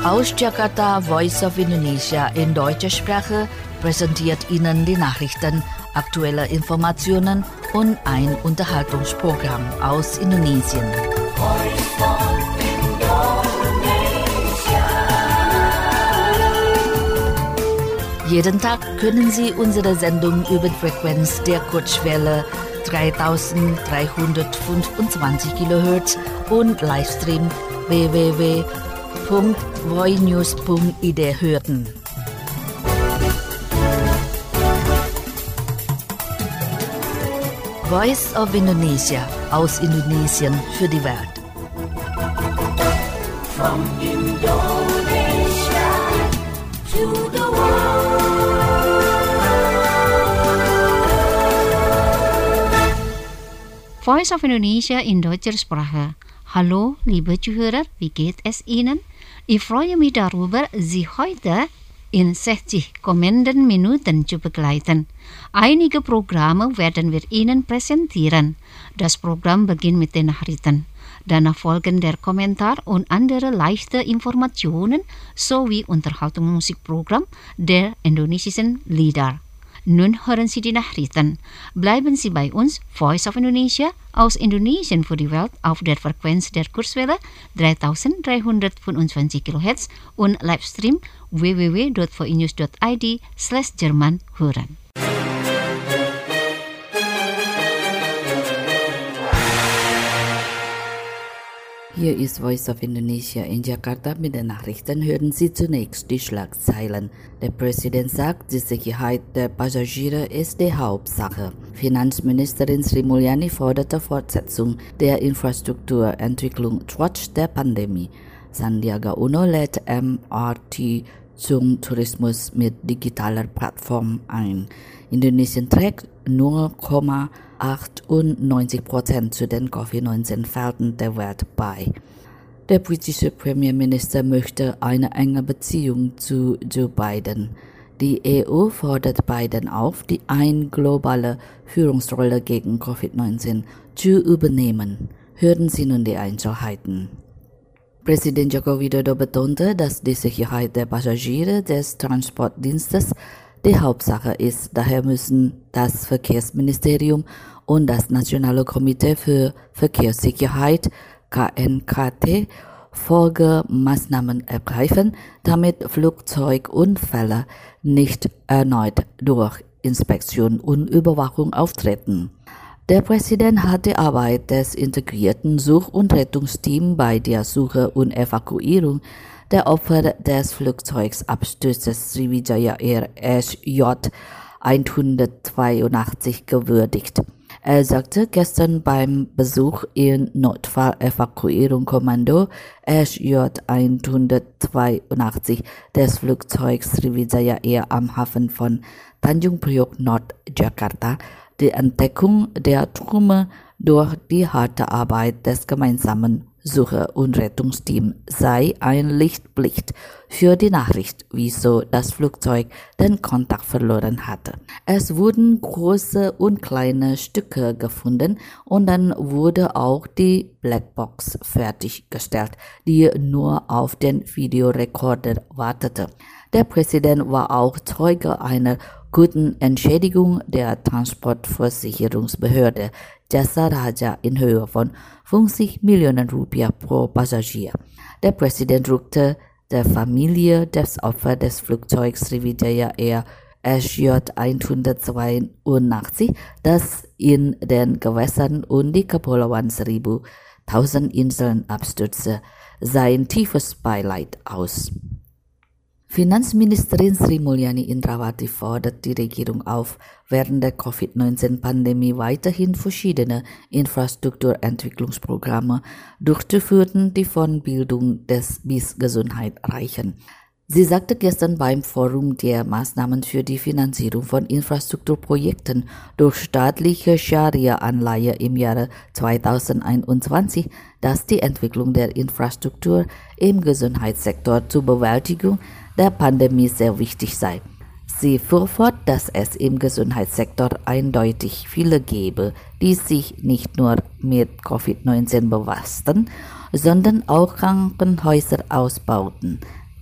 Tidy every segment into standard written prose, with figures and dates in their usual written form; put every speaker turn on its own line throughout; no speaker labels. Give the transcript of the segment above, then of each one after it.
Aus Jakarta, Voice of Indonesia in deutscher Sprache präsentiert Ihnen die Nachrichten, aktuelle Informationen und ein Unterhaltungsprogramm aus Indonesien. Jeden Tag können Sie unsere Sendung über die Frequenz der Kurzwelle 3325 kHz und Livestream www.voinews.id hören. Voice of Indonesia aus Indonesien für die Welt.
From Indonesia to the
Voice of Indonesia in deutscher Sprache. Hallo, liebe Zuhörer, wie geht es Ihnen? Ich freue mich darüber, Sie heute in 60 kommenden Minuten zu begleiten. Einige Programme werden wir Ihnen präsentieren. Das Programm beginnt mit den Nachrichten. Danach folgen der Kommentar und andere leichte Informationen sowie Unterhaltungsmusikprogramm der indonesischen Lieder. Nun hören Sie die Nachrichten. Bleiben Sie bei uns, Voice of Indonesia, aus Indonesien für die Welt auf der Frequenz der Kurzwelle 3325 kHz und Livestream www.voinews.id/Jerman hören.
Hier ist Voice of Indonesia in Jakarta. Mit den Nachrichten hören Sie zunächst die Schlagzeilen. Der Präsident sagt, die Sicherheit der Passagiere ist die Hauptsache. Finanzministerin Sri Mulyani forderte Fortsetzung der Infrastrukturentwicklung trotz der Pandemie. Sandiaga Uno lädt MRT zum Tourismus mit digitaler Plattform ein. Indonesien trägt 0,98% zu den Covid-19-Fällen der Welt bei. Der britische Premierminister möchte eine enge Beziehung zu Joe Biden. Die EU fordert Biden auf, die globale Führungsrolle gegen Covid-19 zu übernehmen. Hören Sie nun die Einzelheiten. Präsident Joko Widodo betonte, dass die Sicherheit der Passagiere des Transportdienstes die Hauptsache ist. Daher müssen das Verkehrsministerium und das Nationale Komitee für Verkehrssicherheit KNKT Folgemaßnahmen ergreifen, damit Flugzeugunfälle nicht erneut durch Inspektion und Überwachung auftreten. Der Präsident hat die Arbeit des integrierten Such- und Rettungsteams bei der Suche und Evakuierung der Opfer des Flugzeugabsturzes Sriwijaya Air SJ 182 gewürdigt. Er sagte gestern beim Besuch im Notfall-Evakuierungskommando SJ 182 des Flugzeugs Sriwijaya Air am Hafen von Tanjung Priok Nord, Jakarta, die Entdeckung der Trümmer durch die harte Arbeit des gemeinsamen Suche- und Rettungsteams sei ein Lichtblick für die Nachricht, wieso das Flugzeug den Kontakt verloren hatte. Es wurden große und kleine Stücke gefunden und dann wurde auch die Blackbox fertiggestellt, die nur auf den Videorekorder wartete. Der Präsident war auch Zeuge einer guten Entschädigung der Transportversicherungsbehörde Jasa Raja in Höhe von 50 Millionen Rupiah pro Passagier. Der Präsident drückte der Familie des Opfers des Flugzeugs Sriwijaya Air SJ 182, das in den Gewässern und die Kepulauan Seribu 1000 Inseln abstürzte, sein tiefes Beileid aus. Finanzministerin Sri Mulyani Indrawati fordert die Regierung auf, während der Covid-19-Pandemie weiterhin verschiedene Infrastrukturentwicklungsprogramme durchzuführen, die von Bildung bis Gesundheit reichen. Sie sagte gestern beim Forum der Maßnahmen für die Finanzierung von Infrastrukturprojekten durch staatliche Scharia-Anleihe im Jahre 2021, dass die Entwicklung der Infrastruktur im Gesundheitssektor zur Bewältigung der Pandemie sehr wichtig sei. Sie fuhr fort, dass es im Gesundheitssektor eindeutig viele gäbe, die sich nicht nur mit Covid-19 befassten, sondern auch Krankenhäuser ausbauten.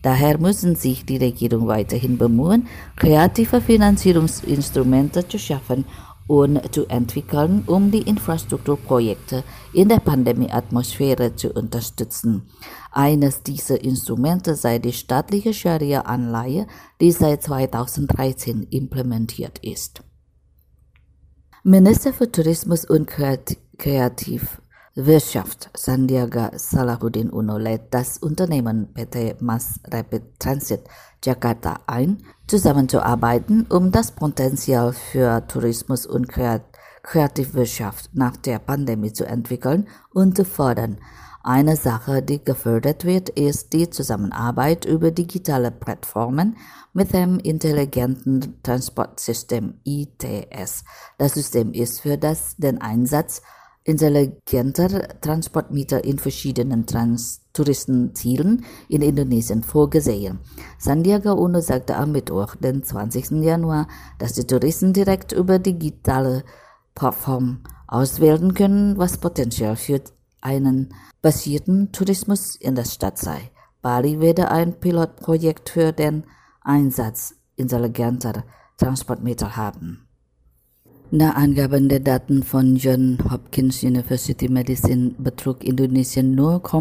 Daher müssen sich die Regierung weiterhin bemühen, kreative Finanzierungsinstrumente zu schaffen und zu entwickeln, um die Infrastrukturprojekte in der Pandemieatmosphäre zu unterstützen. Eines dieser Instrumente sei die staatliche Scharia-Anleihe, die seit 2013 implementiert ist. Minister für Tourismus und Kreativwirtschaft Sandiaga Salahuddin Uno lädt das Unternehmen PT Mass Rapid Transit Jakarta ein, zusammenzuarbeiten, um das Potenzial für Tourismus und Kreativwirtschaft nach der Pandemie zu entwickeln und zu fördern. Eine Sache, die gefördert wird, ist die Zusammenarbeit über digitale Plattformen mit dem intelligenten Transportsystem ITS. Das System ist für den Einsatz intelligenter Transportmittel in verschiedenen Touristenzielen in Indonesien vorgesehen. Sandiaga Uno sagte am Mittwoch, den 20. Januar, dass die Touristen direkt über digitale Plattformen auswählen können, was Potenzial für einen basierten Tourismus in der Stadt sei. Bali werde ein Pilotprojekt für den Einsatz intelligenter Transportmittel haben. Nach Angaben der Daten von Johns Hopkins University Medicine betrug Indonesien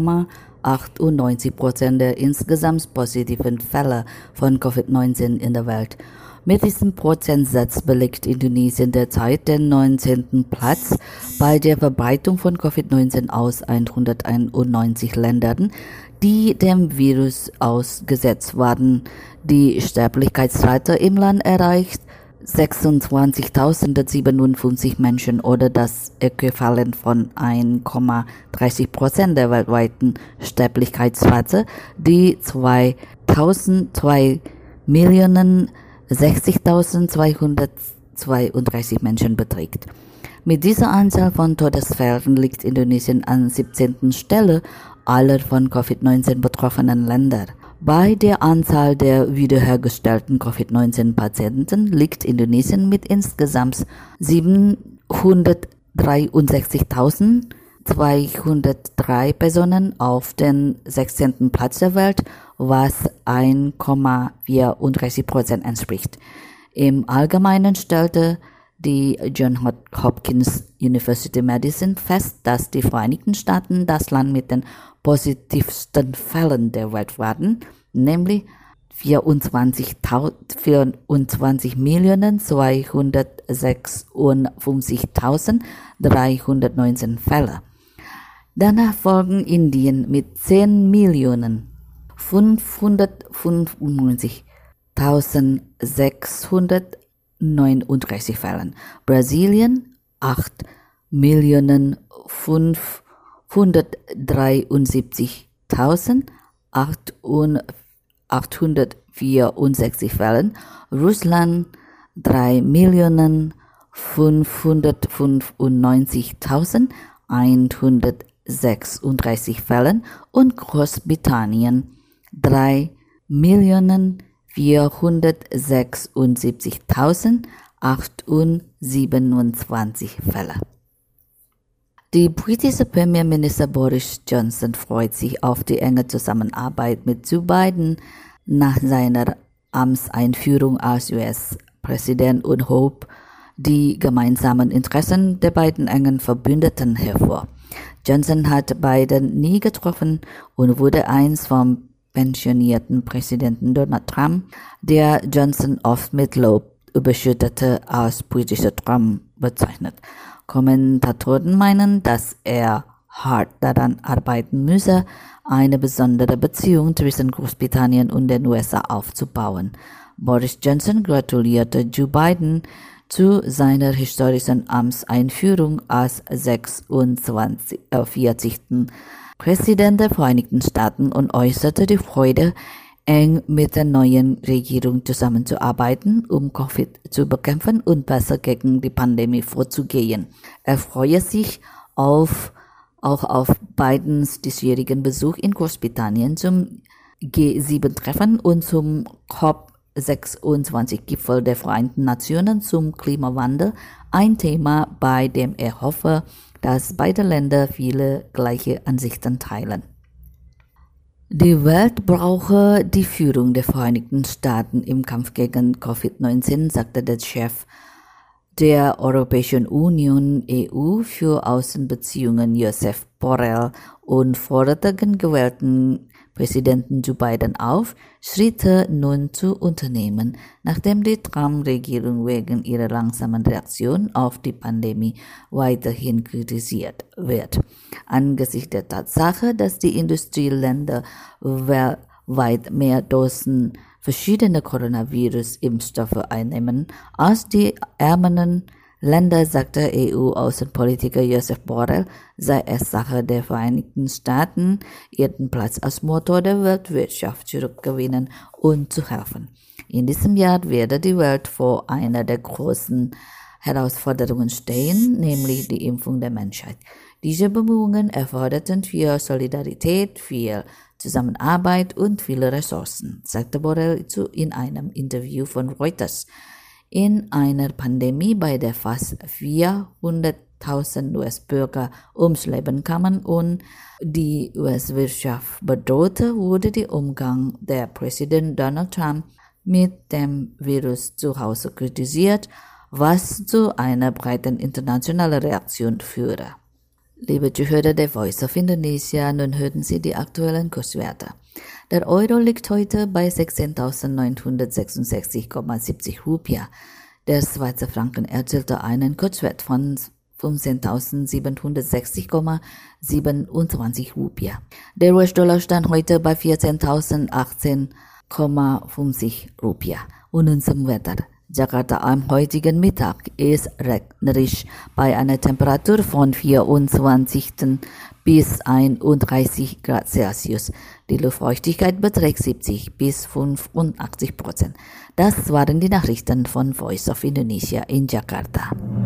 0,98% der insgesamt positiven Fälle von Covid-19 in der Welt. Mit diesem Prozentsatz belegt Indonesien derzeit den 19. Platz bei der Verbreitung von Covid-19 aus 191 Ländern, die dem Virus ausgesetzt waren. Die Sterblichkeitsrate im Land erreicht 26.057 Menschen oder das Äquivalent von 1,30% der weltweiten Sterblichkeitsrate, die 2.060.232 Menschen beträgt. Mit dieser Anzahl von Todesfällen liegt Indonesien an 17. Stelle aller von Covid-19 betroffenen Länder. Bei der Anzahl der wiederhergestellten Covid-19-Patienten liegt Indonesien mit insgesamt 763.203 Personen auf den 16. Platz der Welt, was 1,34% entspricht. Im Allgemeinen stellte die Johns Hopkins University Medicine fest, dass die Vereinigten Staaten das Land mit den positivsten Fällen der Welt waren, nämlich 24.256.319 Fälle. Danach folgen Indien mit 10.595.639 Fällen, Brasilien 8.573.864 Fällen, Russland 3.595.136 Fällen und Großbritannien 3.476.027 Fälle. Die britische Premierminister Boris Johnson freut sich auf die enge Zusammenarbeit mit Joe Biden nach seiner Amtseinführung als US-Präsident und hob die gemeinsamen Interessen der beiden engen Verbündeten hervor. Johnson hat Biden nie getroffen und wurde einst vom pensionierten Präsidenten Donald Trump, der Johnson oft mit Lob überschüttete, als britischer Trump bezeichnet. Kommentatoren meinen, dass er hart daran arbeiten müsse, eine besondere Beziehung zwischen Großbritannien und den USA aufzubauen. Boris Johnson gratulierte Joe Biden zu seiner historischen Amtseinführung als 46. Präsident der Vereinigten Staaten und äußerte die Freude, eng mit der neuen Regierung zusammenzuarbeiten, um Covid zu bekämpfen und besser gegen die Pandemie vorzugehen. Er freue sich auch auf Bidens diesjährigen Besuch in Großbritannien zum G7-Treffen und zum COP26-Gipfel der Vereinten Nationen zum Klimawandel, ein Thema, bei dem er hoffe, dass beide Länder viele gleiche Ansichten teilen. Die Welt brauche die Führung der Vereinigten Staaten im Kampf gegen Covid-19, sagte der Chef der Europäischen Union EU für Außenbeziehungen Josep Borrell und forderte den gewählten Präsidenten Joe Biden auf, Schritte nun zu unternehmen, nachdem die Trump-Regierung wegen ihrer langsamen Reaktion auf die Pandemie weiterhin kritisiert wird. Angesichts der Tatsache, dass die Industrieländer weltweit mehr Dosen verschiedene Coronavirus-Impfstoffe einnehmen als die ärmeren Länder, sagte EU-Außenpolitiker Josep Borrell, sei es Sache der Vereinigten Staaten, ihren Platz als Motor der Weltwirtschaft zurückgewinnen und zu helfen. In diesem Jahr werde die Welt vor einer der großen Herausforderungen stehen, nämlich die Impfung der Menschheit. Diese Bemühungen erforderten viel Solidarität, viel Zusammenarbeit und viele Ressourcen, sagte Borrell in einem Interview von Reuters. In einer Pandemie, bei der fast 400.000 US-Bürger ums Leben kamen und die US-Wirtschaft bedrohte, wurde der Umgang der Präsident Donald Trump mit dem Virus zu Hause kritisiert, was zu einer breiten internationalen Reaktion führte. Liebe Zuhörer der Voice of Indonesia, nun hören Sie die aktuellen Kurswerte. Der Euro liegt heute bei 16.966,70 Rupiah. Der Schweizer Franken erzielte einen Kurswert von 15.760,27 Rupiah. Der US-Dollar stand heute bei 14.018,50 Rupiah. Und nun zum Wetter. Jakarta am heutigen Mittag ist regnerisch bei einer Temperatur von 24 bis 31 Grad Celsius. Die Luftfeuchtigkeit beträgt 70 bis 85%. Das waren die Nachrichten von Voice of Indonesia in Jakarta.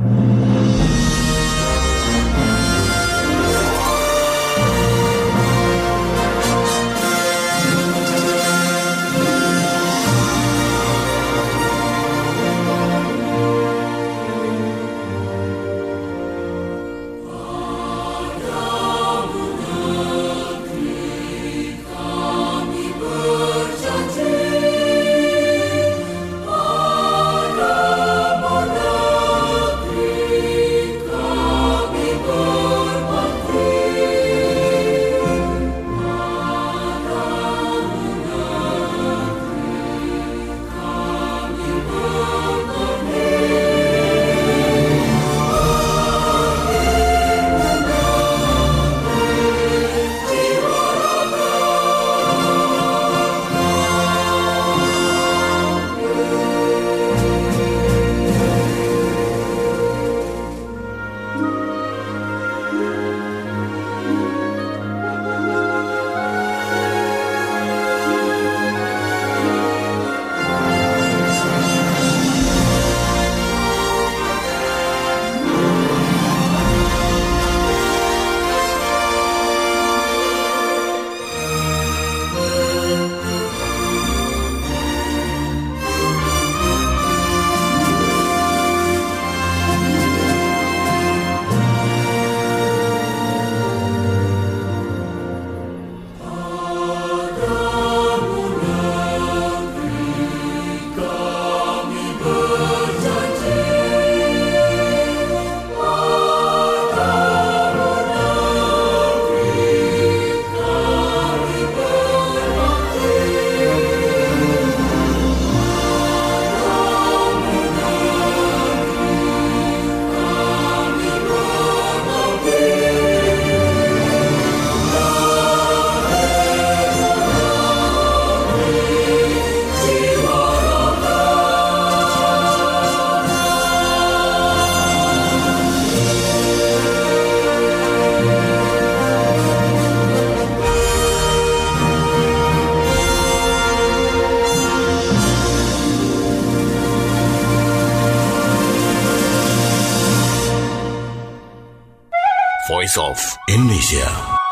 Voice of Indonesia.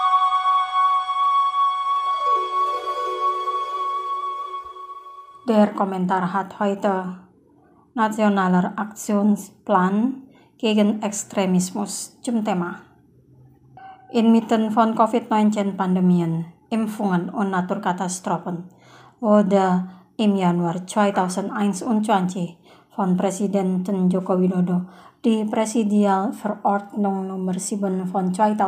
Der Kommentar hat heute Nationaler Aktionsplan gegen Extremismus zum Thema. Inmitten von Covid-19-Pandemien Impfungen und Naturkatastrophen wurde im Januar 2021 von Präsidenten Joko Widodo die Präsidialverordnung Nummer 7 von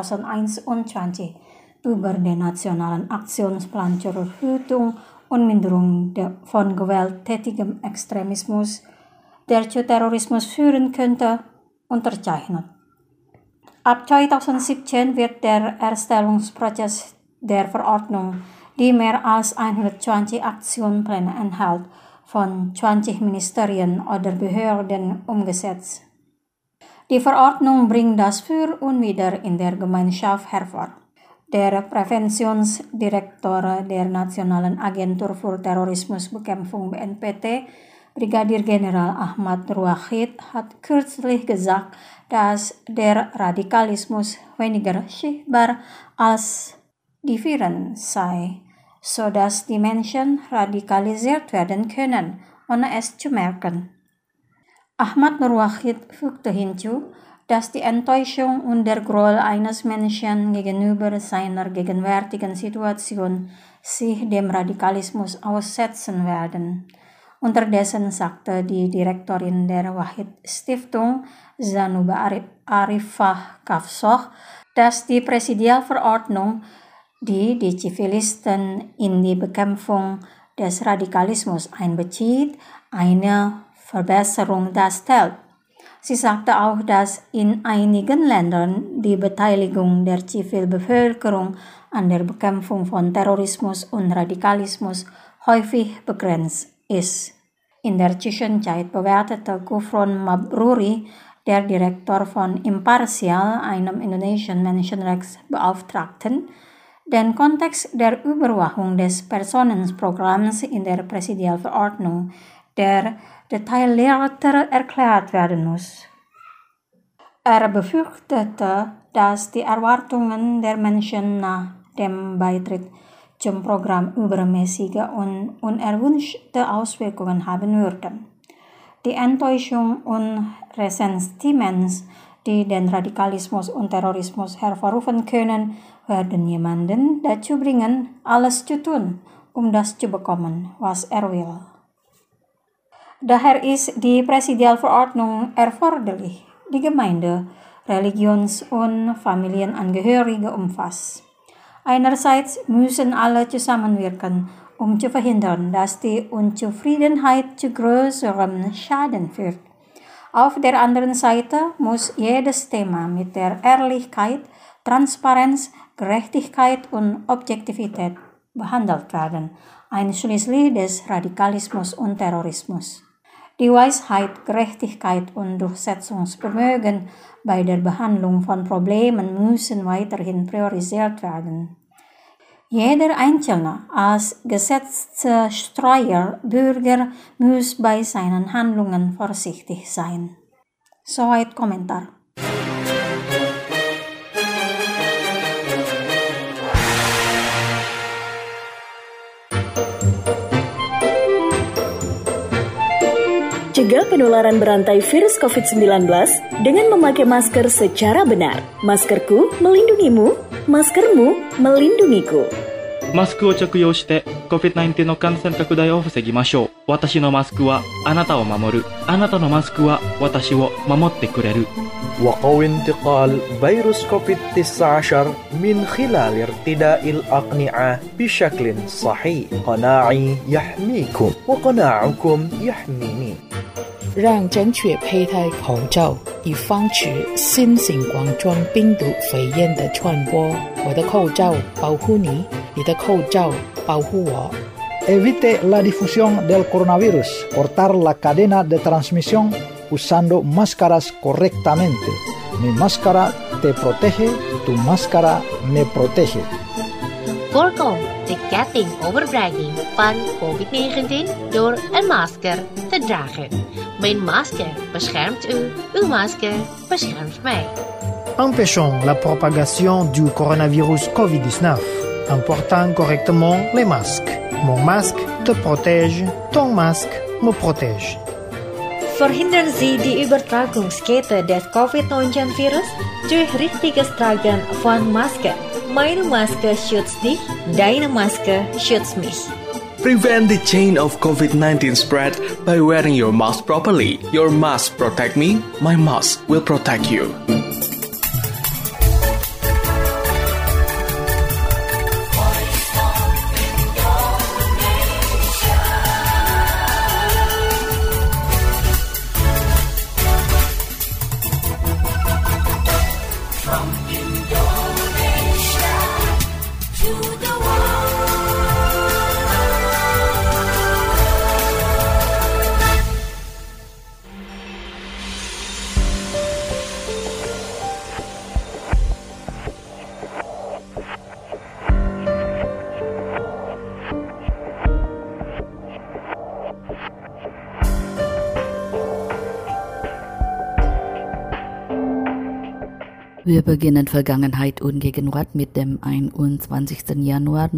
2021 über den Nationalen Aktionsplan zur Verhütung und Minderung von gewalttätigem Extremismus, der zu Terrorismus führen könnte, unterzeichnet. Ab 2017 wird der Erstellungsprozess der Verordnung, die mehr als 120 Aktionspläne enthält, von 20 Ministerien oder Behörden umgesetzt. Die Verordnung bringt das Für und Wider in der Gemeinschaft hervor. Der Präventionsdirektor der Nationalen Agentur für Terrorismusbekämpfung BNPT, Brigadier General Ahmad Nurwahid, hat kürzlich gesagt, dass der Radikalismus weniger sichtbar als die Viren sei, sodass die Menschen radikalisiert werden können, ohne es zu merken. Ahmad Nurwahid fügte hinzu, dass die Enttäuschung und der Groll eines Menschen gegenüber seiner gegenwärtigen Situation sich dem Radikalismus aussetzen werden. Unterdessen sagte die Direktorin der Wahid Stiftung, Zanuba Arifah Kafsoh, dass die Präsidialverordnung, die die Zivilisten in die Bekämpfung des Radikalismus einbezieht, eine Verbesserung darstellt. Sie sagte auch, dass in einigen Ländern die Beteiligung der Zivilbevölkerung an der Bekämpfung von Terrorismus und Radikalismus häufig begrenzt ist. In der Zwischenzeit bewertete Gufron Mabruri, der Direktor von Impartial, einem indonesischen Menschenrechtsbeauftragten, den Kontext der Überwachung des Personenprogramms in der Präsidialverordnung, der detaillierter erklärt werden muss. Er befürchtete, dass die Erwartungen der Menschen nach dem Beitritt zum Programm übermäßige und unerwünschte Auswirkungen haben würden. Die Enttäuschung und Ressentiments, die den Radikalismus und Terrorismus hervorrufen können, werden jemanden dazu bringen, alles zu tun, um das zu bekommen, was er will. Daher ist die Präsidialverordnung erforderlich, die Gemeinde, Religions- und Familienangehörige umfasst. Einerseits müssen alle zusammenwirken, um zu verhindern, dass die Unzufriedenheit zu größerem Schaden führt. Auf der anderen Seite muss jedes Thema mit der Ehrlichkeit, Transparenz, Gerechtigkeit und Objektivität behandelt werden, einschließlich des Radikalismus und Terrorismus. Die Weisheit, Gerechtigkeit und Durchsetzungsvermögen bei der Behandlung von Problemen müssen weiterhin priorisiert werden. Jeder Einzelne als gesetzestreuer Bürger muss bei seinen Handlungen vorsichtig sein. Soweit Kommentar.
Cegah penularan berantai virus COVID-19 dengan memakai masker secara benar. Maskerku melindungimu, maskermu melindungiku.
マスクを着用して COVID-19 の感染拡大を防ぎましょう。私のマスクはあなたを守る。あなたのマスクは私を守ってくれる。
وقوي انتقال فيروس كوفيد-19 من خلال ارتداء الأقنعة بشكل صحيح. قناعي يحميكم وقناعكم يحميني.
让正确佩戴口罩，以防止新型冠状病毒肺炎的传播。我的口罩保护你，你的口罩保护我。
Evite la difusión del coronavirus. Cortar la cadena de transmisión usando máscaras correctamente. Mi máscara te protege, tu máscara me protege.
Voorkom de ketting overbrenging van COVID-19 door een masker te dragen. Mijn masker beschermt u, uw masker beschermt mij.
Empêchons la propagation du coronavirus COVID-19 en portant correctement les masques. Mon masque te protège, ton masque me protège.
Verhindern Sie die Übertragungskette des COVID-19-Virus durch richtiges Tragen von Masken. Meine Maske schützt dich, deine Maske schützt mich.
Prevent the chain of COVID-19 spread by wearing your mask properly. Your mask protect me, my mask will protect you.
Wir beginnen Vergangenheit und Gegenwart mit dem 21. Januar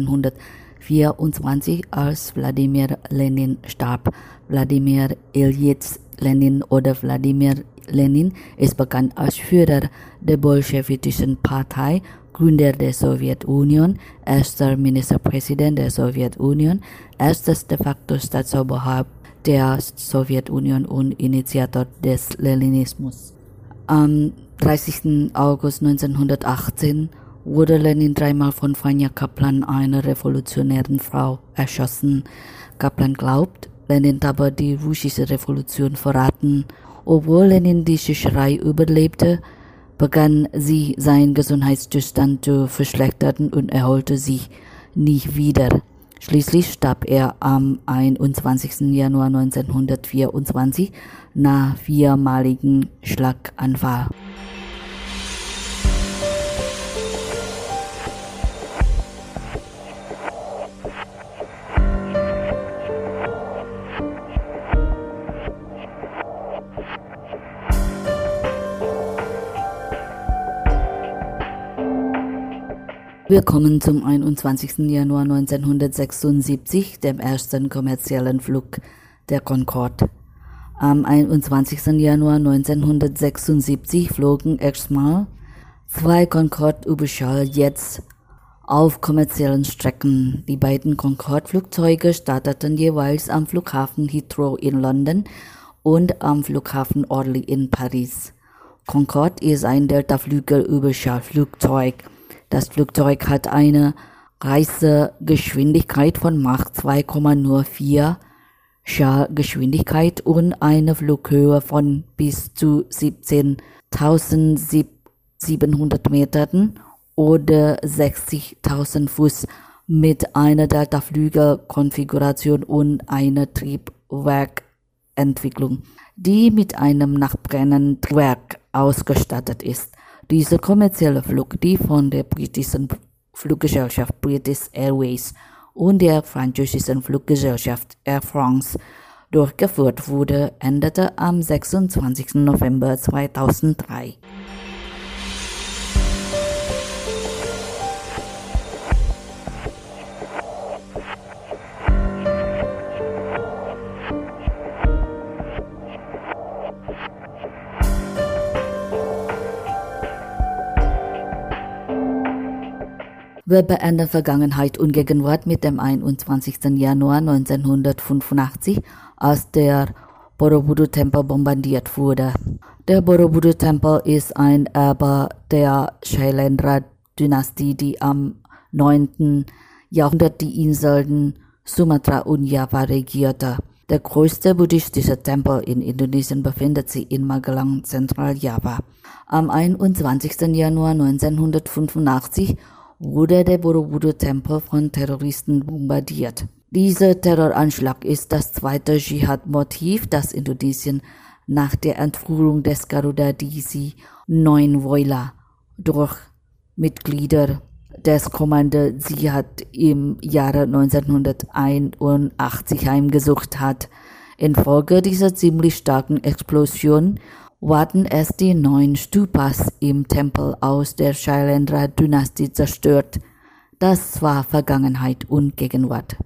1924, als Wladimir Lenin starb. Wladimir Iljitsch Lenin oder Wladimir Lenin ist bekannt als Führer der bolschewistischen Partei, Gründer der Sowjetunion, erster Ministerpräsident der Sowjetunion, erstes de facto Staatsoberhaupt der Sowjetunion und Initiator des Leninismus. Am 30. August 1918 wurde Lenin dreimal von Vanya Kaplan, einer revolutionären Frau, erschossen. Kaplan glaubt, Lenin habe die russische Revolution verraten. Obwohl Lenin die Schießerei überlebte, begann sie seinen Gesundheitszustand zu verschlechtern und erholte sich nicht wieder. Schließlich starb er am 21. Januar 1924 nach viermaligen Schlaganfall. Wir kommen zum 21. Januar 1976, dem ersten kommerziellen Flug der Concorde. Am 21. Januar 1976 flogen erstmal 2 Concorde-Überschalljets auf kommerziellen Strecken. Die beiden Concorde-Flugzeuge starteten jeweils am Flughafen Heathrow in London und am Flughafen Orly in Paris. Concorde ist ein Delta-Flügel-Überschallflugzeug. Das Flugzeug hat eine Reisegeschwindigkeit von Mach 2,04 Schallgeschwindigkeit und eine Flughöhe von bis zu 17.700 Metern oder 60.000 Fuß mit einer Delta-Flügel-Konfiguration und einer Triebwerkentwicklung, die mit einem nachbrennenden Triebwerk ausgestattet ist. Dieser kommerzielle Flug, die von der britischen Fluggesellschaft British Airways und der französischen Fluggesellschaft Air France durchgeführt wurde, endete am 26. November 2003. Wir beenden Vergangenheit und Gegenwart mit dem 21. Januar 1985, als der Borobudur-Tempel bombardiert wurde. Der Borobudur-Tempel ist ein Erbe der Shailendra-Dynastie, die am 9. Jahrhundert die Inseln Sumatra und Java regierte. Der größte buddhistische Tempel in Indonesien befindet sich in Magelang, Zentraljava. Am 21. Januar 1985 wurde der Borobudur-Tempel von Terroristen bombardiert. Dieser Terroranschlag ist das zweite Dschihad-Motiv, das Indonesien nach der Entführung des Garuda DC-9 Woyla durch Mitglieder des Kommando Dschihad im Jahre 1981 heimgesucht hat. Infolge dieser ziemlich starken Explosion wurden erst die 9 Stupas im Tempel aus der Shailendra-Dynastie zerstört. Das war Vergangenheit und Gegenwart.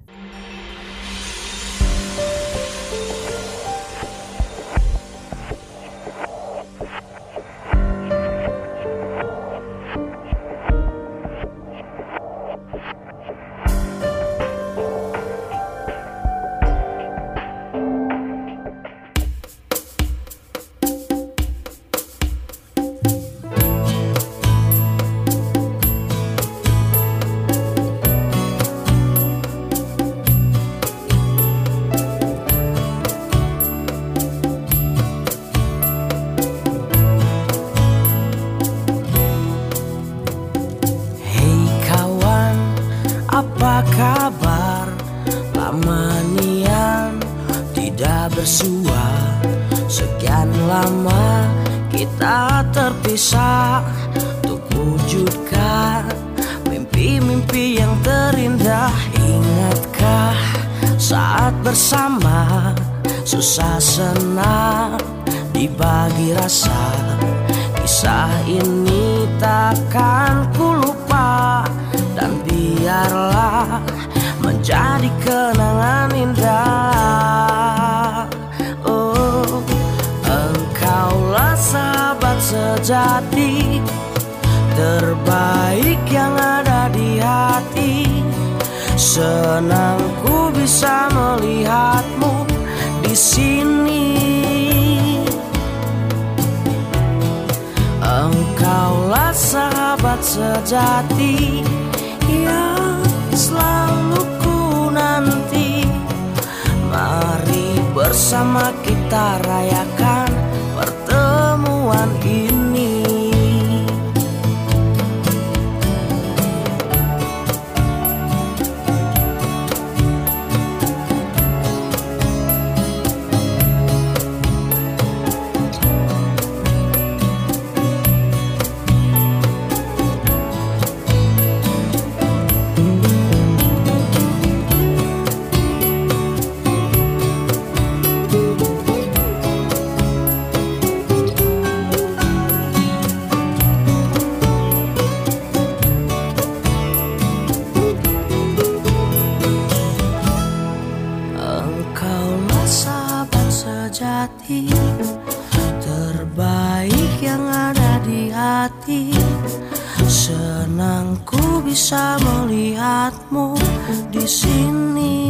ada kabar, lama nian tidak bersua. Sekian lama kita terpisah untuk wujudkan mimpi-mimpi yang terindah. Ingatkah saat bersama, susah senang dibagi rasa. Kisah ini takkan ku lupa, dan biarlah menjadi kenangan indah. Oh, engkaulah sahabat sejati, terbaik yang ada di hati. Senang ku bisa melihatmu di sini. Engkaulah sahabat sejati yang selalu ku nanti. Mari bersama kita rayakan pertemuan ini. Terbaik yang ada di hati. Senang ku bisa melihatmu di sini.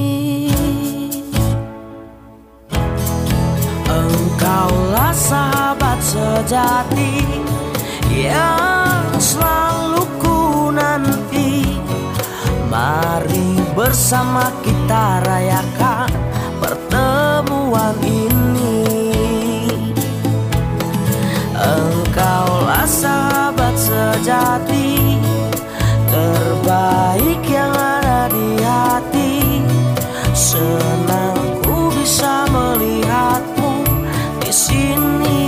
Engkaulah sahabat sejati yang selalu ku nanti. Mari bersama kita rayakan pertemuan ini. Engkaulah sahabat sejati, terbaik yang ada di hati. Senang ku bisa melihatmu di sini.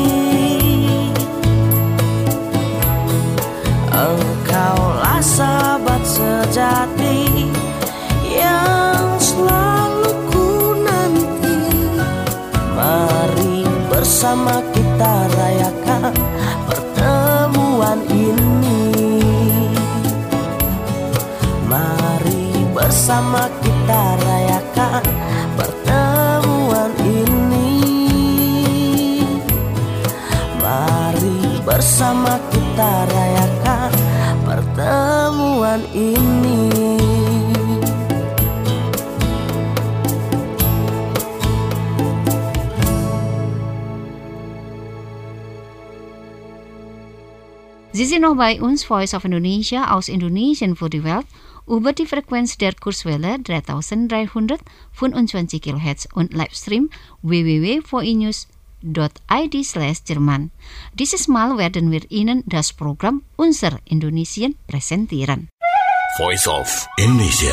Engkaulah sahabat sejati yang selalu ku nanti. Mari bersama kita rayakan pertemuan ini. Mari bersama kita rayakan pertemuan ini. Mari bersama kita rayakan pertemuan ini.
Sie sind noch bei uns, Voice of Indonesia aus Indonesien für die Welt, über die Frequenz der Kurzwelle 3325 kHz und Livestream www.voinews.id/Jerman. Dieses Mal werden wir Ihnen das Programm Unser Indonesien präsentieren.
Voice of Indonesia.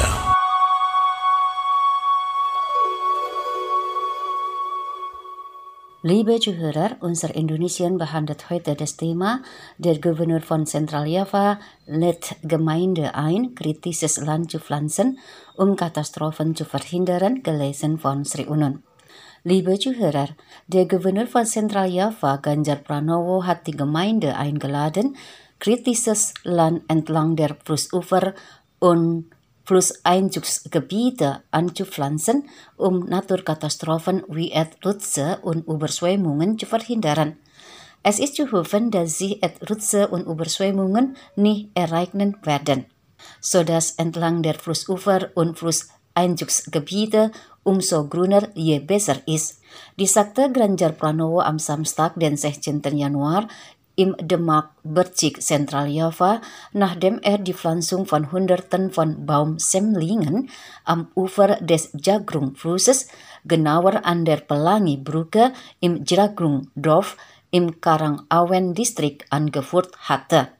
Liebe Zuhörer, unser Indonesien behandelt heute das Thema, der Gouverneur von Zentraljava lädt Gemeinde ein, kritisches Land zu pflanzen, um Katastrophen zu verhindern, gelesen von Sri Unun. Liebe Zuhörer, der Gouverneur von Zentraljava, Ganjar Pranowo, hat die Gemeinde eingeladen, kritisches Land entlang der Flussufer und Flusseinzugsgebiete anzupflanzen, um Naturkatastrophen wie Erdrutze und Überschwemmungen zu verhindern. Es ist zu hoffen, dass sich Erdrutze und Überschwemmungen nicht ereignen werden, sodass entlang der Flussufer und Flusseinzugsgebiete umso grüner je besser ist. Dies sagte Ganjar Pranowo am Samstag, den 16. Januar, im Demak Bercik, Zentraljava, nachdem die Pflanzung von Hunderten von Baumsämlingen am Ufer des Jagrung-Flusses, genauer an der Pelangi-Brücke im Jagrung-Dorf im Karangawen-Distrikt angeführt hatte.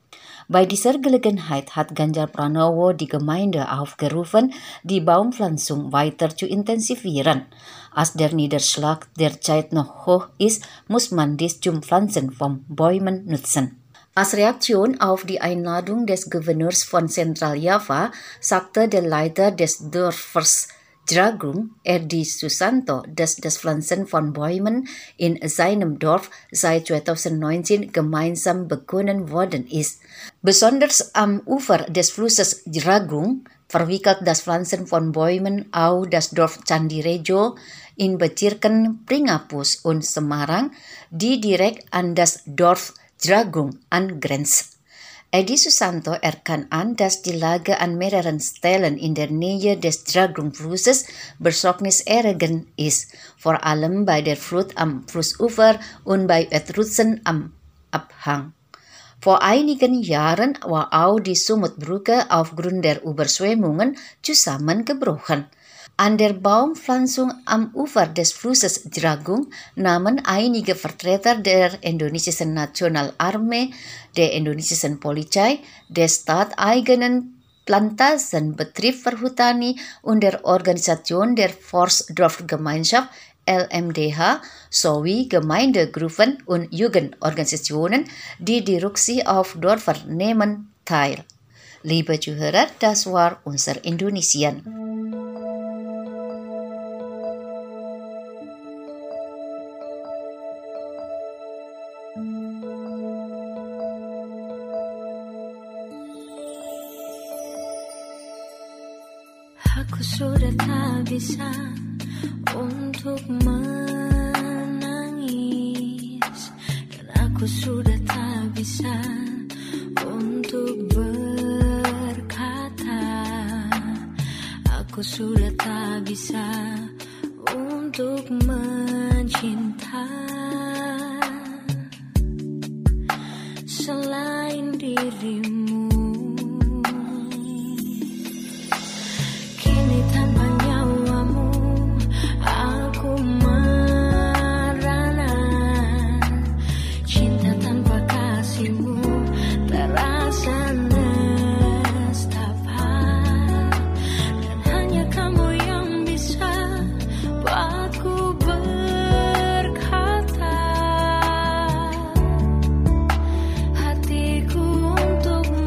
Bei dieser Gelegenheit hat Ganjar Pranowo die Gemeinde aufgerufen, die Baumpflanzung weiter zu intensivieren. Als der Niederschlag derzeit noch hoch ist, muss man dies zum Pflanzen von Bäumen nutzen. Als Reaktion auf die Einladung des Gouverneurs von Zentraljava sagte der Leiter des Dorfes Jragung, Erdi Susanto, dass das Pflanzen von Bäumen in seinem Dorf seit 2019 gemeinsam begonnen worden ist. Besonders am Ufer des Flusses Jragung verwickelt das Pflanzen von Bäumen auch das Dorf Candirejo in Bezirken Pringapus und Semarang, die direkt an das Dorf Jragung angrenzt. Edi Susanto erkannt an, dass die Lage an mehreren Stellen in der Nähe des Jragung-Flusses besorgniserregend ist, vor allem bei der Flut am Flussufer und bei Erdrutschen am Abhang. Vor einigen Jahren war auch die Sumutbrücke aufgrund der Überschwemmungen zusammengebrochen. An der Baumpflanzung am Ufer des Flusses Jragung nahmen einige Vertreter der indonesischen Nationalarmee, der indonesischen Polizei, des staateigenen Plantagenbetrieb Perhutani und der Organisation der Forstdorfgemeinschaft LMDH sowie Gemeindegruppen und Jugendorganisationen, die die Rücksicht auf Dörfer nehmen, teil. Liebe Zuhörer, das war unser Indonesien.
Aku sudah tak bisa untuk menangis, dan aku sudah tak bisa untuk berkata, aku sudah tak bisa untuk mencinta selain dirimu.
Hatiku untuk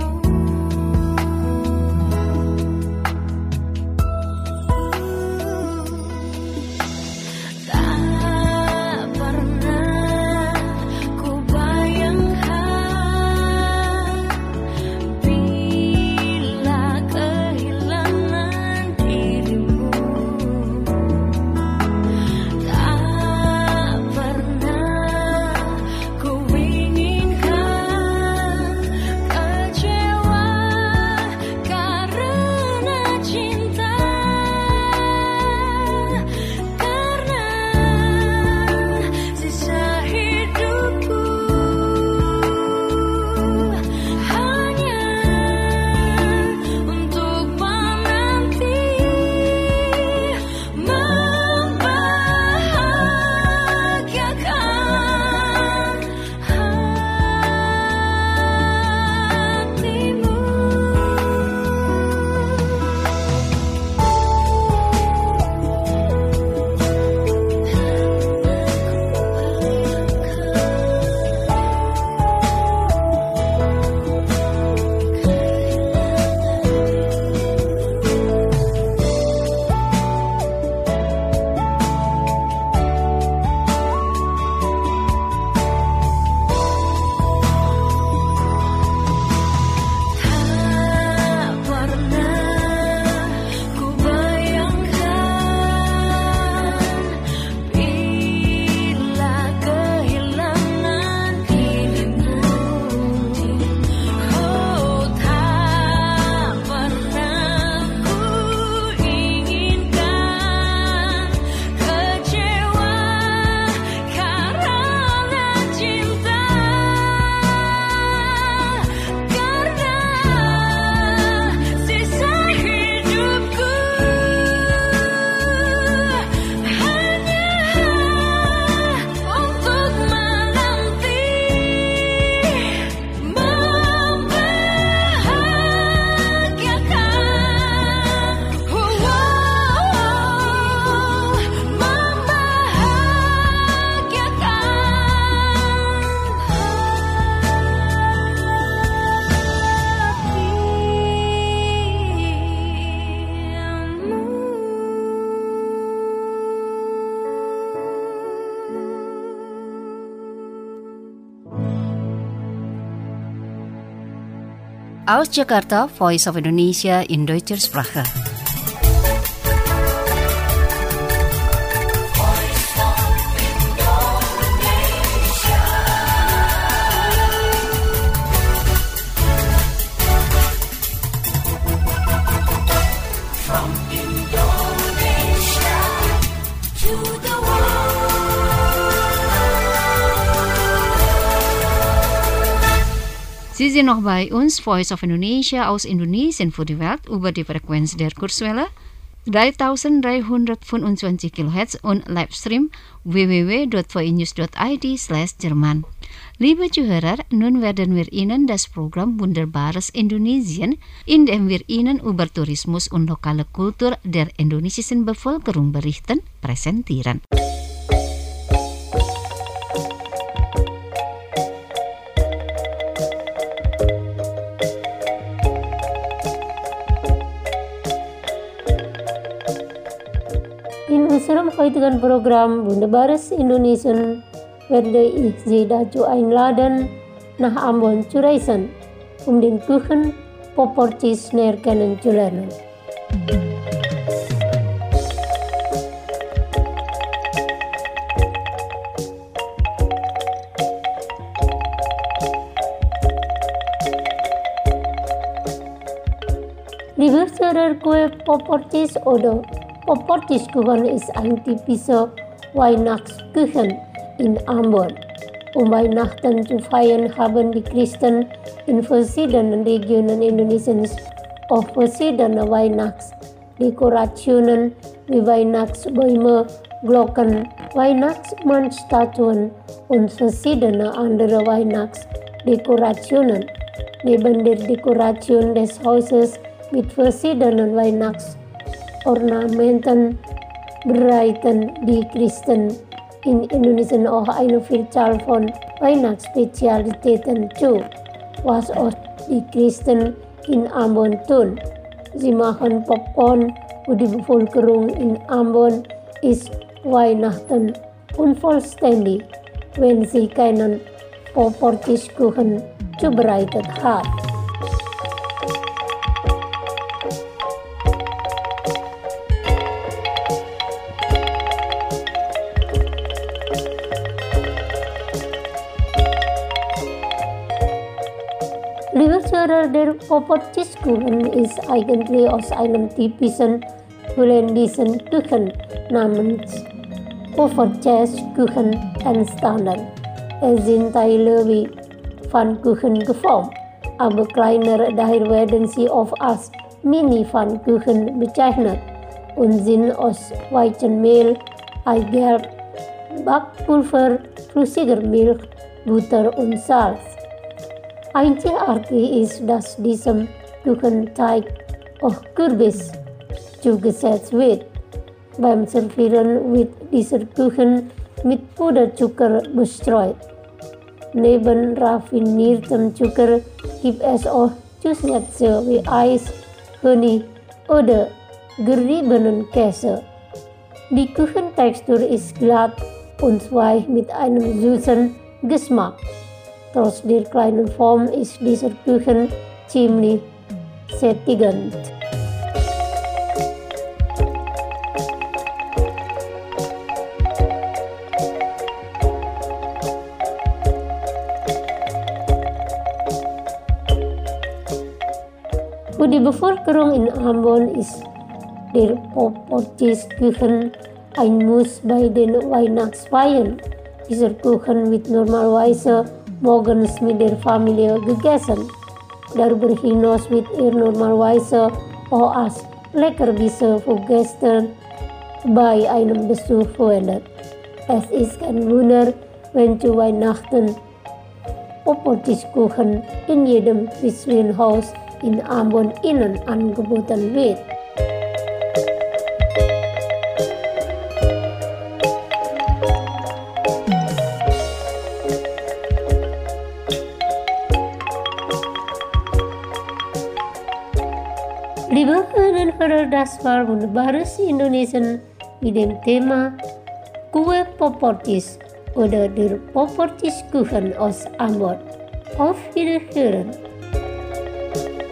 Aus Jakarta, Voice of Indonesia in Deutscher Sprache. Sie sind noch bei uns, Voice of Indonesia aus Indonesien für die Welt über die Frequenz der Kurzwelle 3325 kHz und Livestream www.voinews.id/Jerman. Liebe Zuhörer, nun werden wir Ihnen das Programm Wunderbares Indonesien, in dem wir Ihnen über Tourismus und lokale Kultur der indonesischen Bevölkerung berichten, präsentieren.
In unserem heutigen Programm Wunderbares Indonesien werde ich Sie dazu einladen, nach Ambon zu reisen, den Kuchen Poporcis näher kennenzulernen. Liebe Hörer, kue Poporcis oder Poporciskuchen ist ein typischer Weihnachtskuchen in Ambon. Weihnachten zu feiern haben die Christen in verschiedenen Regionen Indonesiens auch verschiedene Weihnachtsdekorationen wie Weihnachtsbäume, Glocken, Weihnachtsmannstatuen und verschiedene andere Weihnachtsdekorationen. Neben der Dekoration des Hauses mit verschiedenen Weihnachtsornamenten bereiten die Christen in Indonesien auch eine Vielzahl von Weihnachtsspezialitäten zu, was auch die Christen in Ambon tun. Sie machen Popcorn für die Bevölkerung in Ambon ist Weihnachten unvollständig, wenn sie keinen Poporciskuchen zubereitet hat. Liebe Hörer, der Poporciskuchen ist eigentlich aus einem typischen holländischen Kuchen namens Poffertjeskuchen entstanden. Es sind Teile wie Pfannkuchen geformt, aber kleiner, daher werden sie oft als Mini-Pfannkuchen bezeichnet und sind aus Weizenmehl, Eigelb, Backpulver, flüssiger Milch, Butter und Salz. Einzigartig ist, dass diesem Kuchenteig auch Kürbis zugesetzt wird. Beim Servieren wird dieser Kuchen mit Puderzucker bestreut. Neben raffiniertem Zucker gibt es auch Zusätze wie Eis, Honig oder geriebenen Käse. Die Kuchentextur ist glatt und weich mit einem süßen Geschmack. Trotz der kleinen Form ist dieser Kuchen ziemlich sättigend. Für die Bevölkerung in Ambon ist der Poporciskuchen ein Muss bei den Weihnachtsfeiern. Dieser Kuchen wird normalerweise morgens mit der Familie gegessen. Darüber hinaus wird er normalerweise auch als Leckerbissen für Gäste bei einem Besuch verwendet. Es ist kein Wunder, wenn zu Weihnachten Poporciskuchen in jedem christlichen Haus in Ambon innen angeboten wird. Liebe Hörerinnen und Hörer, das war Wunderbares Indonesien mit dem Thema Kue Poporcis oder der Poporciskuchen aus Ambon. Auf Wiederhören!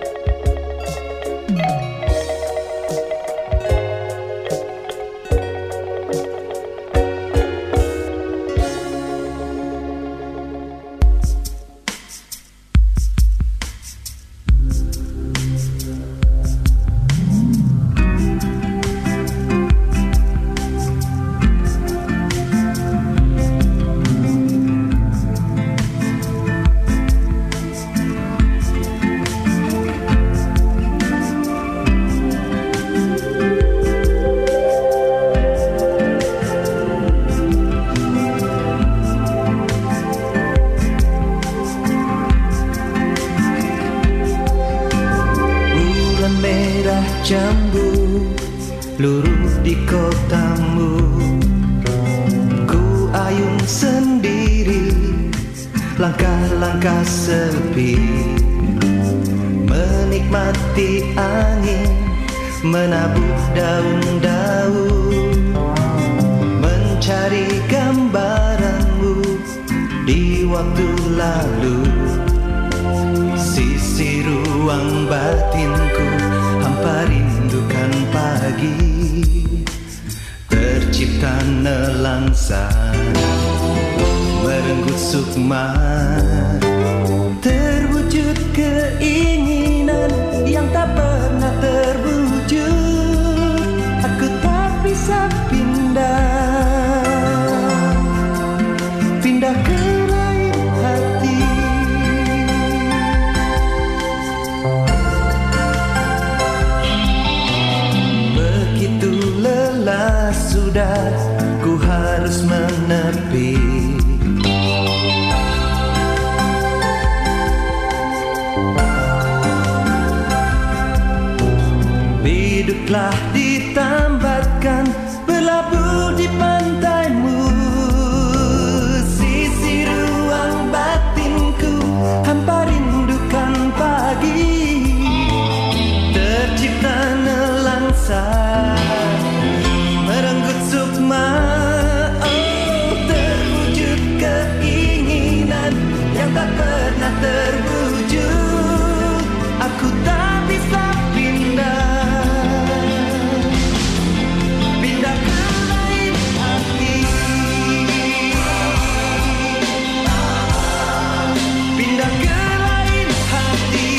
jambu luruh di kotamu. Ku ayun sendiri, langkah-langkah sepi, menikmati angin, menabuh daun-daun, mencari gambaranmu di waktu lalu. Sisi ruang batinku hampa rindukan pagi, tercipta nelangsa merenggut sukma, terwujud keinginan yang tak pernah terwujud. Aku tak bisa pindah ke lain hati. Begitu lelah sudah, ku harus menepi. Biduklah ditambatkan, berlabuh di pantaimu. Sisi ruang batinku hampa rindukan pagi, tercipta nelangsa merenggut sukma. Oh, terwujud keinginan yang tak pernah terwujud. Aku tak bisa pindah ke lain hati, pindah ke lain hati,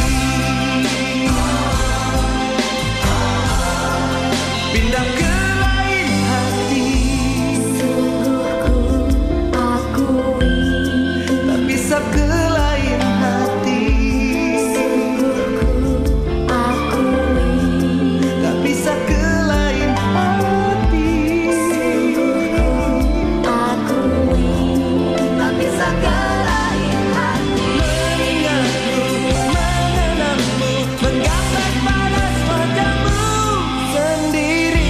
pindah ke lain hati. Sungguh ku akui, tak bisa ke lain hati. Sungguh ku akui, tak bisa ke lain hati. Sungguh ku akui, tak bisa ke lain hati. Mengingatku, mengenangmu, menggapai panas wajahmu sendiri.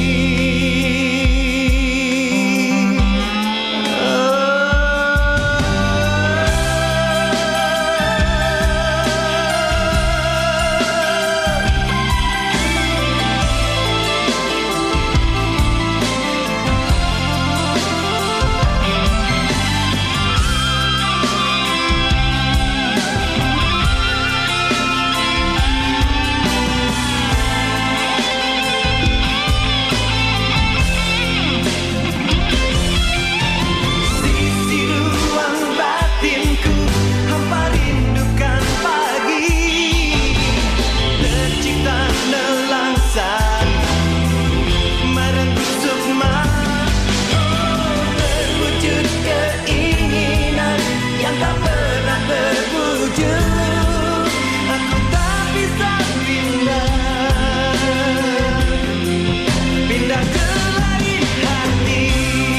Sisi ruang batinku hampa rindukan pagi, tercipta nelangsa merenggut sukma. Oh, terwujud keinginan yang tak pernah terwujud. Aku tak bisa pindah ke lain hati,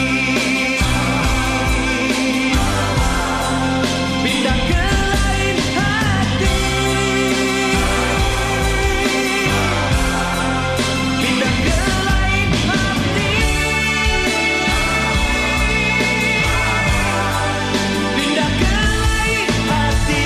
pindah ke lain hati, pindah ke lain hati, pindah ke lain hati.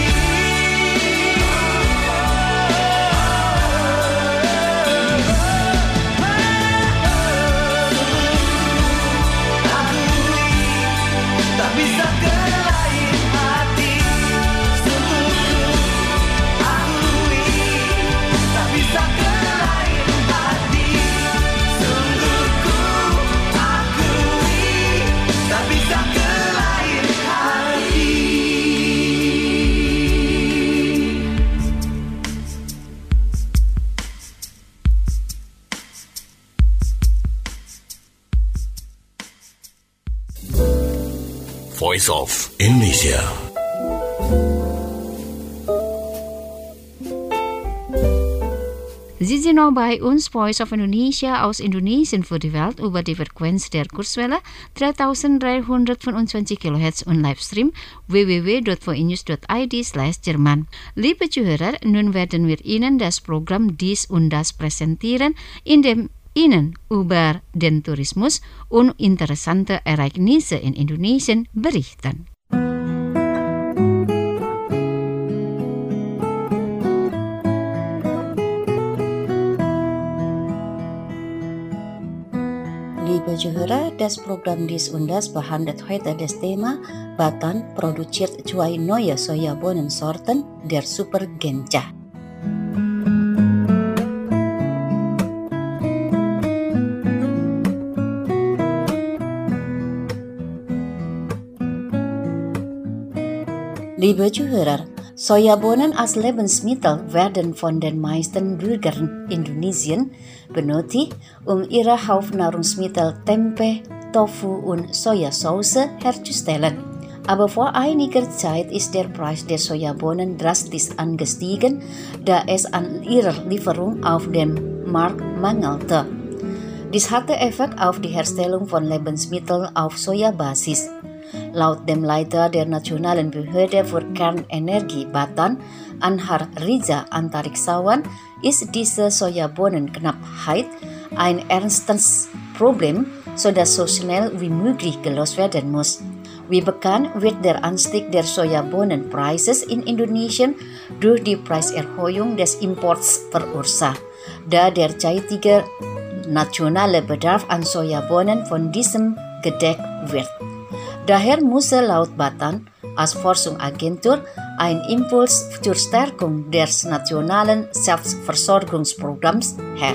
Tak bisa ke lain hati. Sungguh ku akui, tak bisa ke lain hati. Sungguh ku akui, tak bisa ke lain hati.
Voice of Indonesia.
Sie sind noch bei uns, Voice of Indonesia aus Indonesien für die Welt über die Frequenz der Kurzwelle 3325 kHz und Livestream www.voinews.id/Jerman. Liebe Zuhörer, nun werden wir Ihnen das Programm Dies und Das präsentieren, in dem Ihnen über den Tourismus und interessante Ereignisse in Indonesien berichten.
Liebe Zuhörer, das Programm Dies und Das behandelt heute das Thema Batam produziert 2 neue Sojabohnensorten der Super Genca. Liebe Zuhörer, Sojabohnen als Lebensmittel werden von den meisten Bürgern Indonesien benötigt, um ihre Hauptnahrungsmittel Tempe, Tofu und Sojasauce herzustellen. Aber vor einiger Zeit ist der Preis der Sojabohnen drastisch angestiegen, da es an ihrer Lieferung auf dem Markt mangelte. Dies hatte Effekt auf die Herstellung von Lebensmitteln auf Sojabasis. Laut dem Leiter der Nationalen Behörde für Kernenergie Batam, Anhar Riza Antariksawan, ist diese Sojabohnenknappheit ein ernstes Problem, sodass so schnell wie möglich gelöst werden muss. Wie bekannt wird der Anstieg der Sojabohnenpreises in Indonesien durch die Preiserhöhung des Imports verursacht, da der derzeitige nationale Bedarf an Sojabohnen von diesem gedeckt wird. Daher muss laut Batam als Forschungsagentur ein Impuls zur Stärkung des nationalen Selbstversorgungsprogramms her.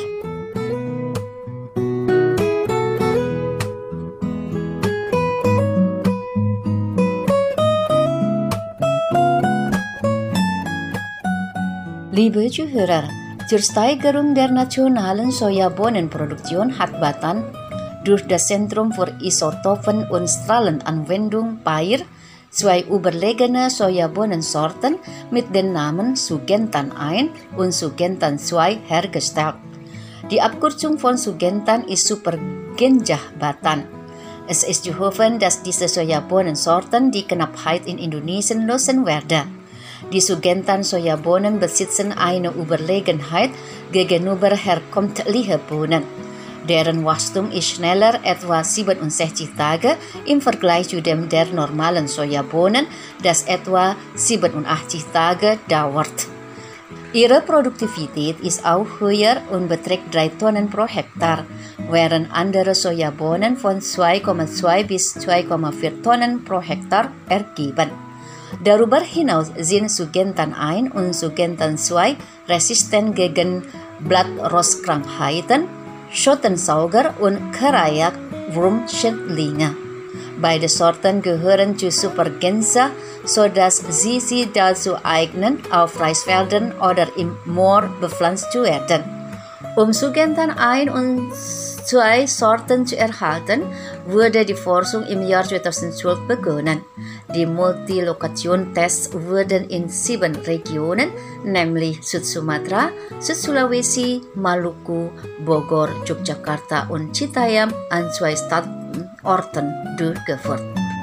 Liebe Zuhörer, zur Steigerung der nationalen Sojabohnenproduktion hat Batam durch das Zentrum für Isotopen- und Strahlenanwendung (PAIR) 2 überlegene Sojabohnensorten mit den Namen Sugentan 1 und Sugentan 2 hergestellt. Die Abkürzung von Sugentan ist Super Genca Batam. Es ist zu hoffen, dass diese Sojabohnensorten die Knappheit in Indonesien lösen werden. Die Sugentan Sojabohnen besitzen eine Überlegenheit gegenüber herkömmlichen Bohnen. Deren Wachstum ist schneller, etwa 67 Tage, im Vergleich zu dem der normalen Sojabohnen, das etwa 87 Tage dauert. Ihre Produktivität ist auch höher und beträgt 3 Tonnen pro Hektar, während andere Sojabohnen von 2,2 bis 2,4 Tonnen pro Hektar ergeben. Darüber hinaus sind Sugentan 1 und Sugentan 2 resistent gegen Blattrostkrankheiten, Schottensauger und Karayak-Wurmschädlinge. Beide Sorten gehören zu Super Genca, sodass sie sich dazu eignen, auf Reisfeldern oder im Moor bepflanzt zu werden. Um Sugentan 1 und 2 Sorten zu erhalten, wurde die Forschung im Jahr 2012 begonnen. Die Multilokation-Tests wurden in 7 Regionen, nämlich Süd-Sumatra, Süd-Sulawesi, Maluku, Bogor, Yogyakarta und Citayam an 2 Standorten durchgeführt.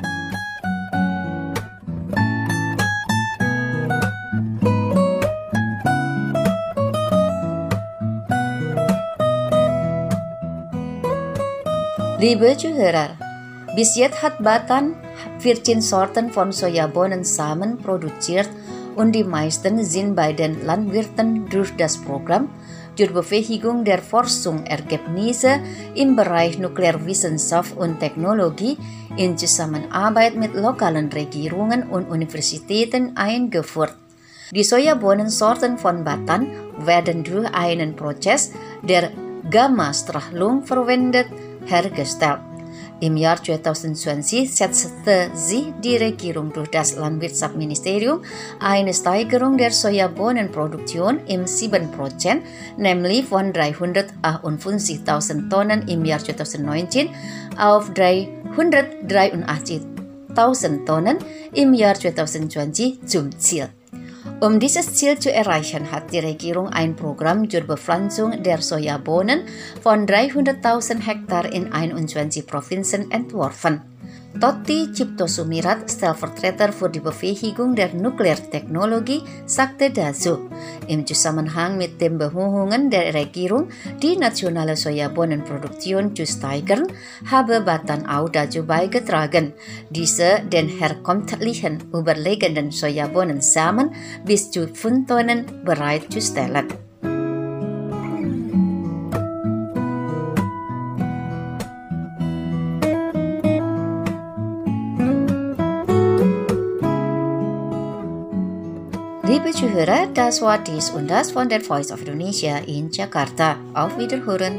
Liebe Zuhörer, bis jetzt hat Batam 14 Sorten von Sojabohnensamen produziert und die meisten sind bei den Landwirten durch das Programm zur Befähigung der Forschungsergebnisse im Bereich Nuklearwissenschaft und Technologie in Zusammenarbeit mit lokalen Regierungen und Universitäten eingeführt. Die Sojabohnensorten von Batam werden durch einen Prozess der Gammastrahlung verwendet hergestellt. Im Jahr 2020 setzte sich die Regierung durch das Landwirtschaftsministerium eine Steigerung der Sojabohnenproduktion um 7%, nämlich von 358.000 Tonnen im Jahr 2019 auf 383.000 Tonnen im Jahr 2020 zum Ziel. Dieses Ziel zu erreichen, hat die Regierung ein Programm zur Bepflanzung der Sojabohnen von 300.000 Hektar in 21 Provinzen entworfen. Totti Cipto Sumirat, Stellvertreter für die Befähigung der Nukleartechnologie, sagte dazu, im Zusammenhang mit den Bemühungen der Regierung, die nationale Sojabohnenproduktion zu steigern, habe Batan auch dazu beigetragen, diese den herkömmlichen überlegenen Sojabohnensamen bis zu 5 Tonnen bereitzustellen. Liebe Zuhörer, das war dies und das von der Voice of Indonesia in Jakarta. Auf Wiederhören.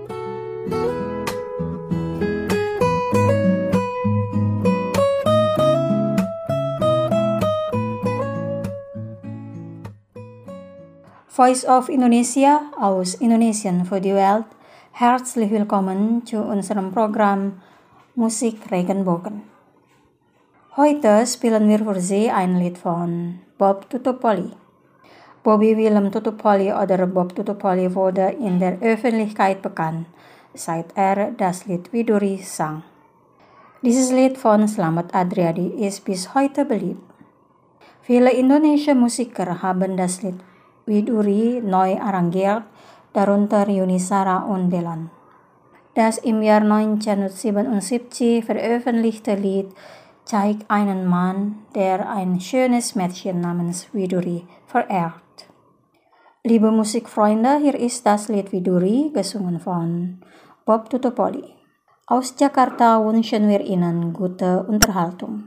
Voice of Indonesia aus Indonesien für die Welt. Herzlich willkommen zu unserem Programm Musik Regenbogen. Heute spielen wir für Sie ein Lied von Bob Tutupoli. Bobby Willem Tutupoli oder Bob Tutupoli wurde in der Öffentlichkeit bekannt, seit das Lied Widuri sang. Dieses Lied von Slamet Adriadi ist bis heute beliebt. Viele indonesische Musiker haben das Lied Widuri neu arrangiert, darunter Yuni Shara und Delan. Das im Jahr 1977 veröffentlichte Lied zeigt einen Mann, der ein schönes Mädchen namens Widuri verehrt. Liebe Musikfreunde, hier ist das Lied Widuri, gesungen von Bob Tutupoli. Aus Jakarta wünschen wir Ihnen gute Unterhaltung.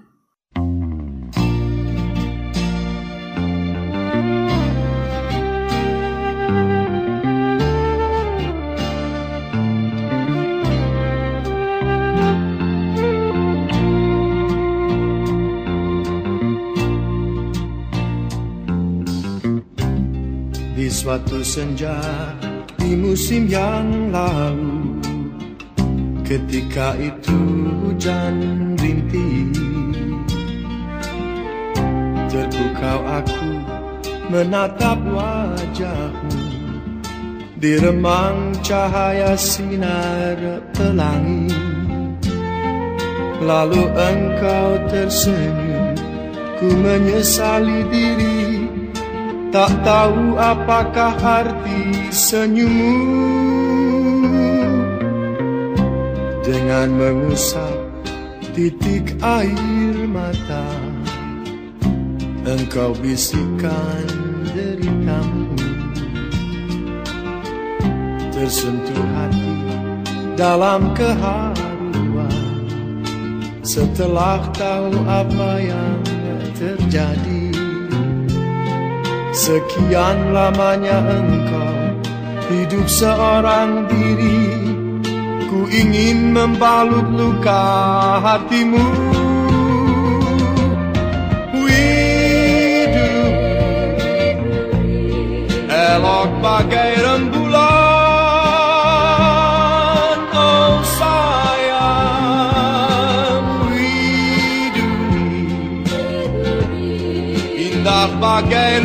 Di suatu senja di musim yang lalu, ketika itu hujan rintih, terpukau aku menatap wajahmu di remang cahaya sinar pelangi. Lalu engkau tersenyum, ku menyesali diri, tak tahu apakah arti senyummu. Dengan mengusap titik air mata, engkau bisikkan deritamu. Tersentuh hati dalam keharuan, setelah tahu apa yang terjadi. Sekian lamanya engkau hidup seorang diri, ku ingin membalut luka hatimu. Widuri, elok bagai rembulan, oh sayang. Widuri, indah bagai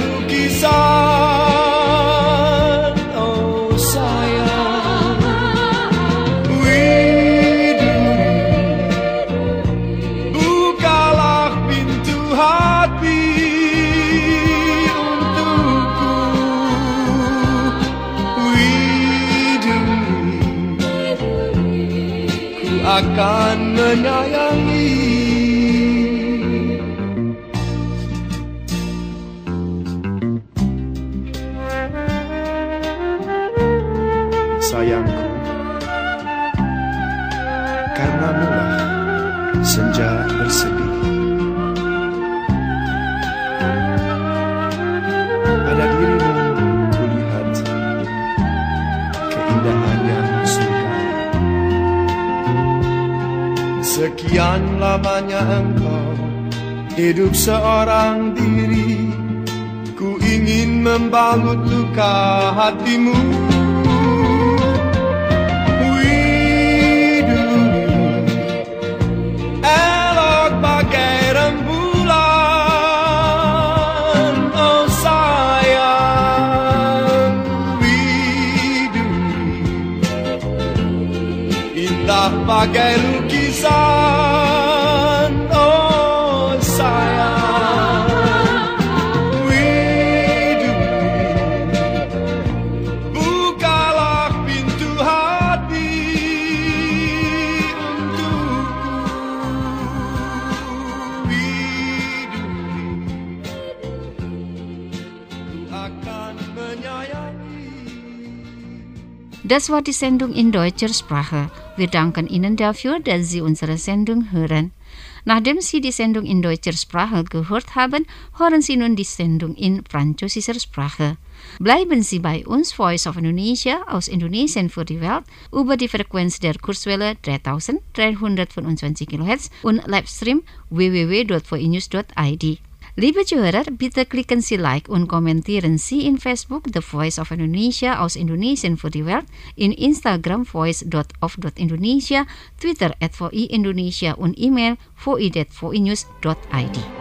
lukisan, oh sayang. Widuri, bukalah pintu hati untukku. Widuri, ku akan menyayangi. Sayangku, karenamulah senja bersedih. Pada dirimu kulihat keindahan yang surgawi. Sekian lamanya engkau hidup seorang diri, ku ingin membalut luka hatimu. Elok bagai rembulan, oh indah bagai lukisan. Oh sayang, bukalah pintu hati untukku. Akan menyayangi.
Das war die Sendung in deutscher Sprache. Wir danken Ihnen dafür, dass Sie unsere Sendung hören. Nachdem Sie die Sendung in deutscher Sprache gehört haben, hören Sie nun die Sendung in französischer Sprache. Bleiben Sie bei uns, Voice of Indonesia aus Indonesien für die Welt, über die Frequenz der Kurzwelle 3325 kHz und Livestream www.voinews.id. Liebe Zuhörer, bitte klicken Sie Like und kommentieren Sie in Facebook The Voice of Indonesia aus Indonesien für die Welt, in Instagram voice.of.indonesia, Twitter @voi Indonesia und E-Mail voi@voinews.id.